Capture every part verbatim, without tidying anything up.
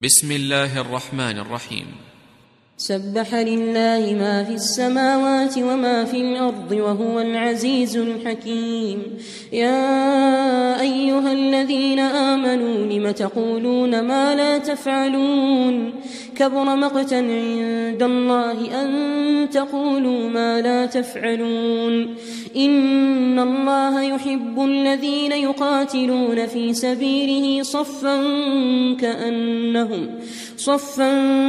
بسم الله الرحمن الرحيم. سبح لله ما في السماوات وما في الأرض وهو العزيز الحكيم. يا أيها الذين آمنوا لم تقولون ما لا تفعلون كبر مقتا عند الله أن تقولوا ما لا تفعلون. إن الله يحب الذين يقاتلون في سبيله صفا كأنهم صفا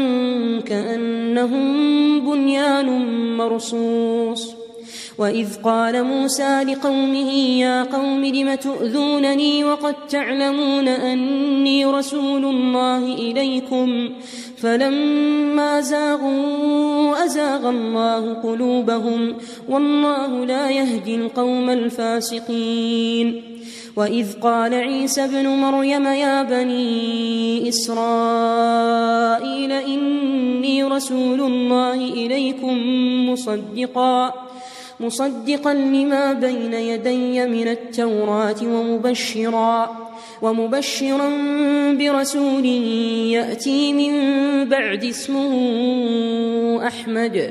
كأنهم بنيان مرصوص. وإذ قال موسى لقومه يا قوم لم تؤذونني وقد تعلمون أني رسول الله إليكم فلما زاغوا أزاغ الله قلوبهم والله لا يهدي القوم الفاسقين. وإذ قال عيسى ابن مريم يا بني إسرائيل إني رسول الله إليكم مصدقا مصدقا لما بين يدي من التوراة ومبشرا ومبشرا برسول يأتي من بعد اسمه أحمد.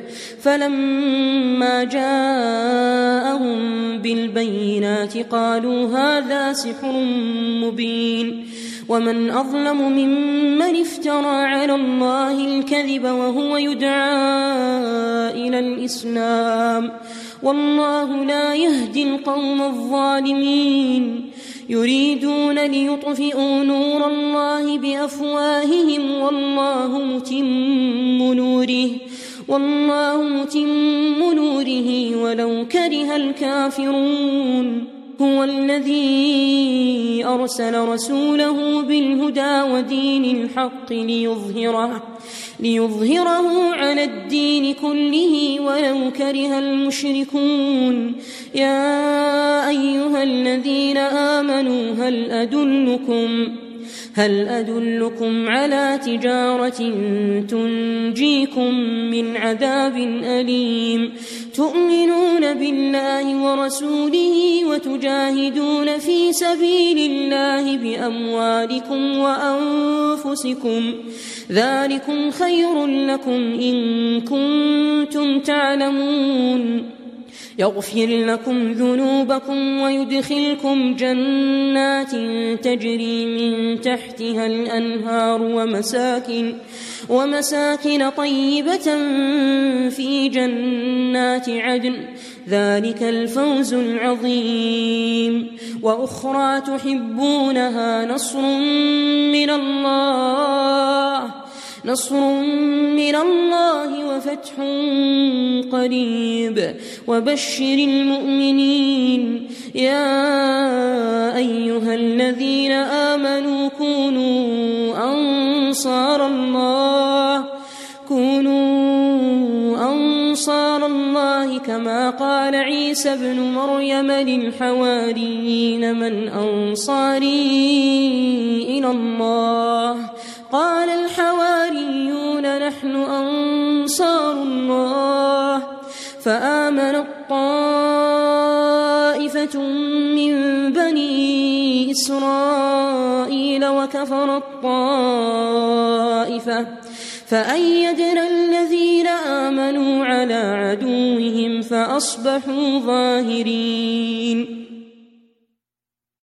فلما جاءهم بالبينات قالوا هذا سحر مبين. ومن أظلم ممن افترى على الله الكذب وهو يدعى إلى الإسلام والله لا يهدي القوم الظالمين. يريدون ليطفئوا نور الله بأفواههم والله متم نوره والله متم نوره ولو كره الكافرون. هو الذي أرسل رسوله بالهدى ودين الحق ليظهره ليظهره على الدين كله ولو كره المشركون. يا أيها الذين آمنوا هل أدلكم هل أدلكم على تجارة تنجيكم من عذاب أليم تؤمنون بالله ورسوله وتجاهدون في سبيل الله بأموالكم وأنفسكم ذلكم خير لكم إن كنتم تعلمون. يغفر لكم ذنوبكم ويدخلكم جنات تجري من تحتها الأنهار ومساكن, ومساكن طيبة في جنات عدن ذلك الفوز العظيم. وأخرى تحبونها نصر من الله نصر من الله وفتح قريب وبشر المؤمنين. يا أيها الذين آمنوا كونوا أنصار الله كونوا أنصار الله كما قال عيسى ابن مريم للحواريين من أنصاري إلى الله قال الحواريون نحن أنصار الله. فآمنت طائفة من بني إسرائيل وكفرت طائفة فأيدنا الذين آمنوا على عدوهم فأصبحوا ظاهرين.